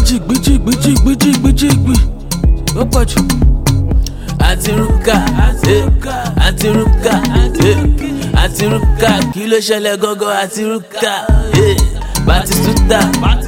gbíjìgbíjìgbíjìgbíjìgbíjìgbí ó pọ̀ jù. Àtirúkà àtirúkà àtirúkà kí ló ṣẹlẹ̀ gangan àtirúkà. Batistuta,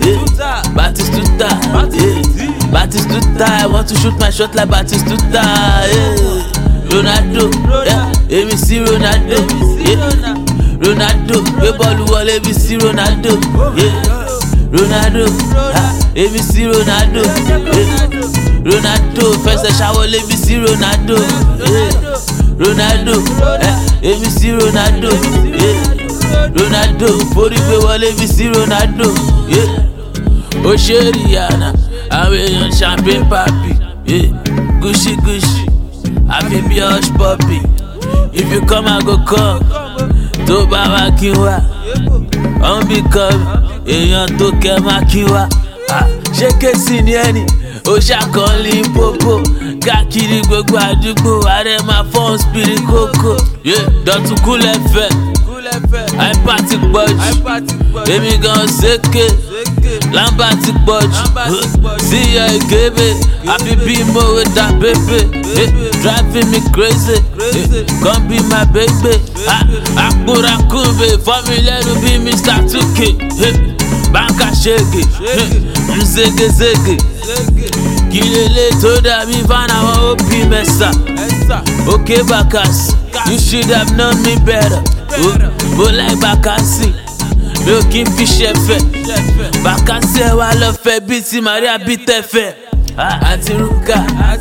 Batistuta, I want to shoot my shot like Batistuta. Ronaldo, èmi sí Ronaldo. Ronaldo, gbé bọ́ọ̀lù wọlé èmi sí Ronaldo. Ronaldo, èmi sí Ronaldo. Ronaldo, fẹsẹ̀ ṣàwọlé èmi sí Ronaldo. Ronaldo, èmi sí Ronaldo. Ronaldo, forí gbé wọlé bí sí Ronaldo. Ó ṣe Rihanna, àwọn èèyàn champagne papi. Gucci Gucci, àfi bí hush puppy. If you come I go come, tó bá wá kí wá. Wọ́n bí come, èèyàn tó kẹ́ má kí wá. Ṣé kéésì ni ẹni? Ó ṣàkọọ́lì pópó. Káàkiri gbogbo àdúgbò, ààrẹ máa fọ́n spirit kókó. Dọ̀tún kúlẹ̀ fẹ́. Àìpá ti pọ̀jù, èmi gan ṣèké, lámbà ti pọ̀jù, síyọ ìgébé, àfi bí mòwe dá bébè, driving me crazy, come be my baby, àkúrakúbe, fọ́mi lẹ́nu bí Mr. 2K, báńkà ṣègè, mzégezége, kí lélẹ̀ tó dàbí fánáwọn òbí mẹ́sà, òkè bàkàsì, you should have known me better. Mo like Bakassi, mi ò kí n fi ṣẹ̀fẹ̀. Bakassi ẹ wá lọ fẹ́ bí ti Maria bí tẹ̀fẹ̀. Àtirúkà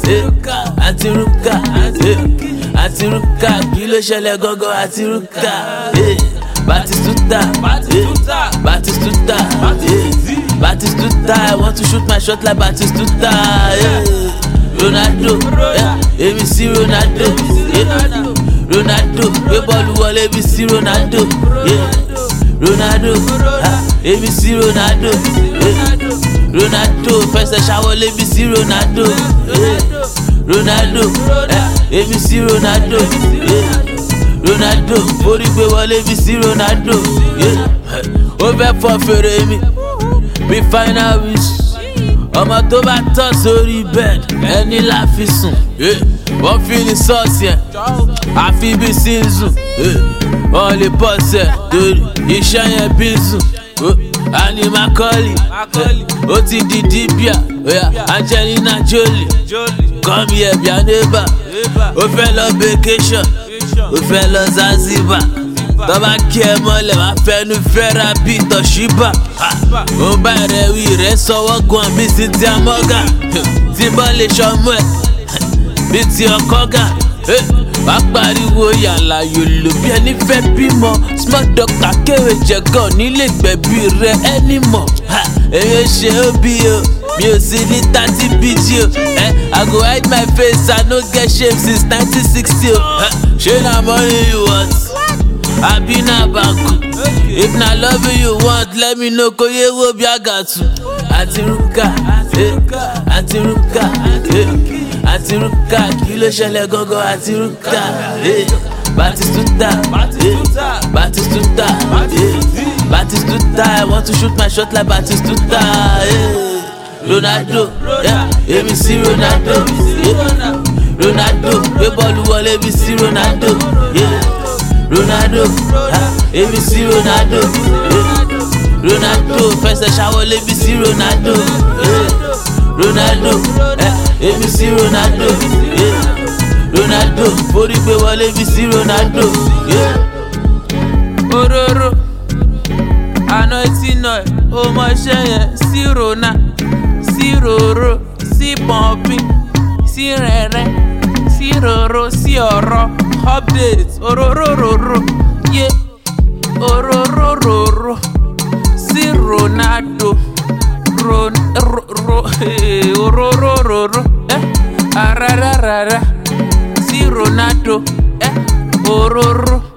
kí ló ṣẹlẹ̀ gangan àtirúkà. Batistuta, Batistuta, I want to shoot my shot like Batistuta. Ronaldo, èmi sí Ronaldo. Ronaldo, gbé bọ́ọ̀lù wọlé bí sí Ronaldo. Ronaldo, èmi sí Ronaldo. Ronaldo, fẹsẹ̀ ṣàwọlé bí sí Ronaldo. Ronaldo, èmi sí Ronaldo. Ronaldo, forí gbé wọlé bí sí Ronaldo. Ó fẹ́ fọ́ fèrè mi bí final wish. Ọmọ tó bá tọ́ sórí bed ẹni la fi sùn. Wọ́n fi ní sọ́ọ̀sì ẹ̀ àfi bí sínsù. Wọ́n lè bọ́ọ̀sì ẹ̀ torí iṣẹ́ yẹn bí sùn. Ani Macaulay ó ti di Dibia. Angelina Jolie come here bí a neighbor. Ó fẹ́ lọ vacation, ó fẹ́ lọ Zanzibar. Tọ́ba kí ẹ mọ́lẹ̀ wá fẹ́nu fẹ́ra bí Toshiba. Ó bá rẹ̀ wí rẹ̀ sọ́wọ́ gan bí Cynthia Morgan. Tí bọ́ lè ṣọmú ẹ̀ bí ti ọkọ gà. Wá pariwo yàrá yòlò bí ẹni fẹ́ bímọ. Small doctor kéwé jẹ̀gàn nílé gbẹ̀bí rẹ̀ ẹni mọ̀. Èyí ṣe ó bí o, mi ò sí ní 30 BG o. I go hide my face, I no get shame since 1960 o. Ṣé na money you want? Abi na banku. If na love you want, let me know kò yé wo bí àgàtù. Àtirúkà kí ló ṣẹlẹ̀ gangan àtirúkà. Batistuta, Batistuta, I want to shoot my shot like Batistuta. Ronaldo, èmi sí Ronaldo. Ronaldo, gbé bọ́ọ̀lù wọlé bí sí Ronaldo. Ronaldo, èmi sí Ronaldo. Ronaldo, fẹsẹ̀ ṣàwọlé bí sí Ronaldo. Ronaldo, èmi sí Ronaldo. Ronaldo, forí gbé wọlé bí sí Ronaldo. Ororo, àná etí náà ó mọṣẹ́ yẹn sí Rona, sí Roro, sí Pọ̀npì, sí Rẹ̀rẹ̀, sí Roro, sí ọ̀rọ̀, update, ororororo, ororororo, sí Ronaldo, ororororo, arararara, sí Ronaldo, ororo.